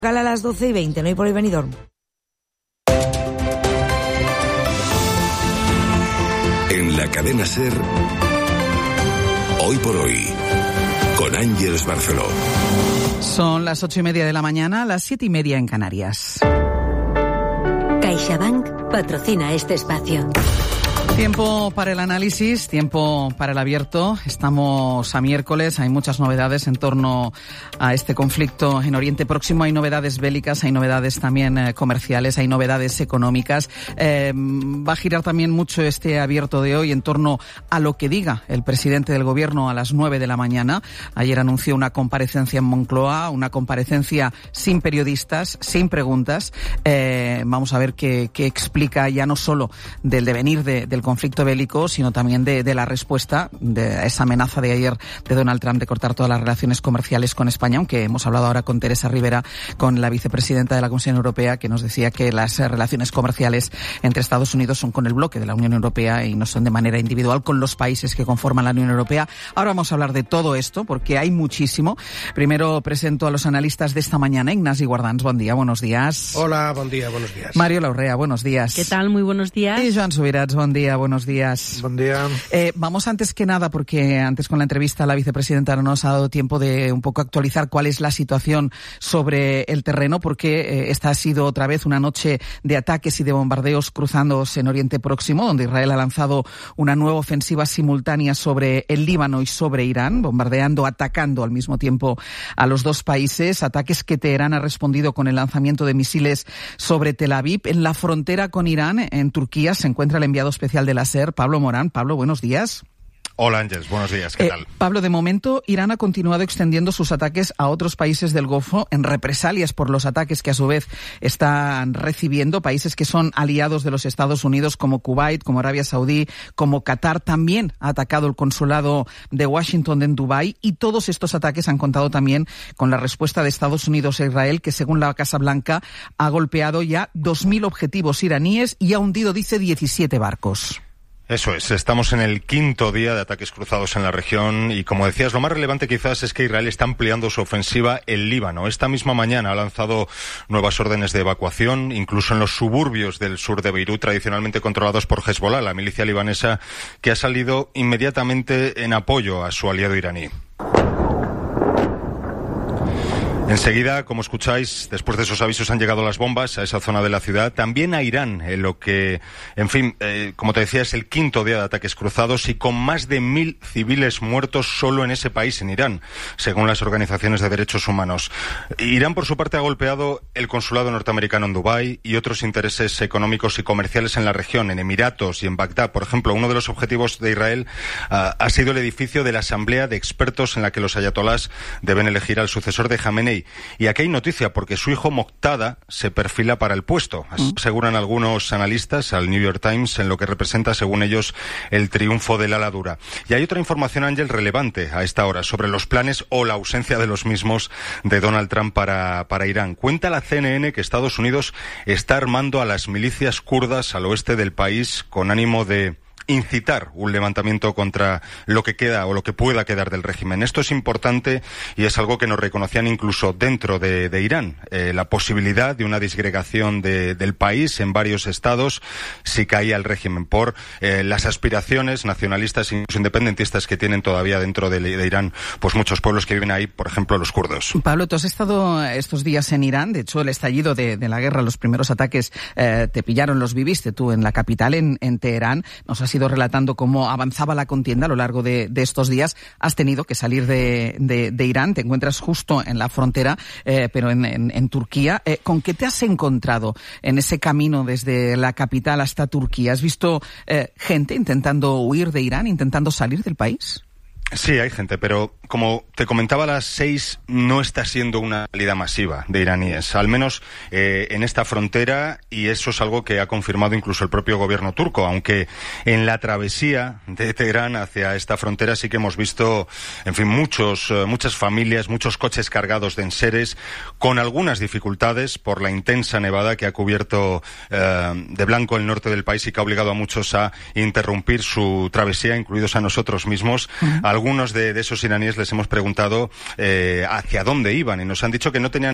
A las 12:20, no hay por el Benidorm. En la cadena SER, Hoy por Hoy, con Ángeles Barceló. Son las 8:30 de la mañana, las 7:30 en Canarias. CaixaBank patrocina este espacio. Tiempo para el análisis, tiempo para el abierto. Estamos a miércoles, hay muchas novedades en torno a este conflicto en Oriente Próximo. Hay novedades bélicas, hay novedades también comerciales, hay novedades económicas. Va a girar también mucho este abierto de hoy en torno a lo que diga el presidente del Gobierno a las 9 de la mañana. Ayer anunció una comparecencia en Moncloa, una comparecencia sin periodistas, sin preguntas. Vamos a ver qué explica ya no solo del devenir del conflicto bélico, sino también de la respuesta de esa amenaza de ayer de Donald Trump de cortar todas las relaciones comerciales con España, aunque hemos hablado ahora con Teresa Rivera, con la vicepresidenta de la Comisión Europea, que nos decía que las relaciones comerciales entre Estados Unidos son con el bloque de la Unión Europea y no son de manera individual con los países que conforman la Unión Europea. Ahora vamos a hablar de todo esto, porque hay muchísimo. Primero presento a los analistas de esta mañana. Ignasi Guardans, buen día, buenos días. Hola, buen día, buenos días. Mario Laurrea, buenos días. ¿Qué tal? Muy buenos días. Y Joan Subirats, buen día, buenos días. Buen día. Vamos antes que nada, porque antes con la entrevista la vicepresidenta no nos ha dado tiempo de un poco actualizar cuál es la situación sobre el terreno, porque esta ha sido otra vez una noche de ataques y de bombardeos cruzándose en Oriente Próximo, donde Israel ha lanzado una nueva ofensiva simultánea sobre el Líbano y sobre Irán, bombardeando, atacando al mismo tiempo a los dos países, ataques que Teherán ha respondido con el lanzamiento de misiles sobre Tel Aviv. En la frontera con Irán, en Turquía, se encuentra el enviado especial de la SER, Pablo Morán. Pablo, buenos días. Hola Ángeles, buenos días, ¿qué tal? Pablo, de momento Irán ha continuado extendiendo sus ataques a otros países del Golfo en represalias por los ataques que a su vez están recibiendo países que son aliados de los Estados Unidos, como Kuwait, como Arabia Saudí, como Qatar. También ha atacado el consulado de Washington en Dubái, y todos estos ataques han contado también con la respuesta de Estados Unidos e Israel, que según la Casa Blanca ha golpeado ya 2.000 objetivos iraníes y ha hundido, dice, 17 barcos. Eso es, estamos en el quinto día de ataques cruzados en la región y, como decías, lo más relevante quizás es que Israel está ampliando su ofensiva en Líbano. Esta misma mañana ha lanzado nuevas órdenes de evacuación, incluso en los suburbios del sur de Beirut, tradicionalmente controlados por Hezbollah, la milicia libanesa, que ha salido inmediatamente en apoyo a su aliado iraní. Enseguida, como escucháis, después de esos avisos han llegado las bombas a esa zona de la ciudad, también a Irán, en lo que, en fin, como te decía, es el quinto día de ataques cruzados y con más de 1.000 civiles muertos solo en ese país, en Irán, según las organizaciones de derechos humanos. Irán, por su parte, ha golpeado el consulado norteamericano en Dubái y otros intereses económicos y comerciales en la región, en Emiratos y en Bagdad. Por ejemplo, uno de los objetivos de Israel ha sido el edificio de la Asamblea de Expertos en la que los ayatolás deben elegir al sucesor de Jamenei. Y aquí hay noticia, porque su hijo Moqtada se perfila para el puesto. Aseguran algunos analistas al New York Times, en lo que representa, según ellos, el triunfo del ala dura. Y hay otra información, Ángel, relevante a esta hora sobre los planes o la ausencia de los mismos de Donald Trump para Irán. Cuenta la CNN que Estados Unidos está armando a las milicias kurdas al oeste del país con ánimo de incitar un levantamiento contra lo que queda o lo que pueda quedar del régimen. Esto es importante y es algo que nos reconocían incluso dentro de Irán. La posibilidad de una disgregación del país en varios estados si caía el régimen por las aspiraciones nacionalistas e incluso independentistas que tienen todavía dentro de Irán pues muchos pueblos que viven ahí, por ejemplo los kurdos. Pablo, tú has estado estos días en Irán. De hecho, el estallido de la guerra, los primeros ataques te pillaron, los viviste tú en la capital, en Teherán. Nos has ido relatando cómo avanzaba la contienda a lo largo de estos días. Has tenido que salir de Irán, te encuentras justo en la frontera, pero en Turquía. ¿Con qué te has encontrado en ese camino desde la capital hasta Turquía? ¿Has visto gente intentando huir de Irán, intentando salir del país? Sí, hay gente, pero como te comentaba a las 6, no está siendo una salida masiva de iraníes, al menos en esta frontera, y eso es algo que ha confirmado incluso el propio gobierno turco, aunque en la travesía de Teherán hacia esta frontera sí que hemos visto, en fin, muchas familias, muchos coches cargados de enseres, con algunas dificultades por la intensa nevada que ha cubierto de blanco el norte del país y que ha obligado a muchos a interrumpir su travesía, incluidos a nosotros mismos. Algunos de esos iraníes les hemos preguntado hacia dónde iban y nos han dicho que no tenían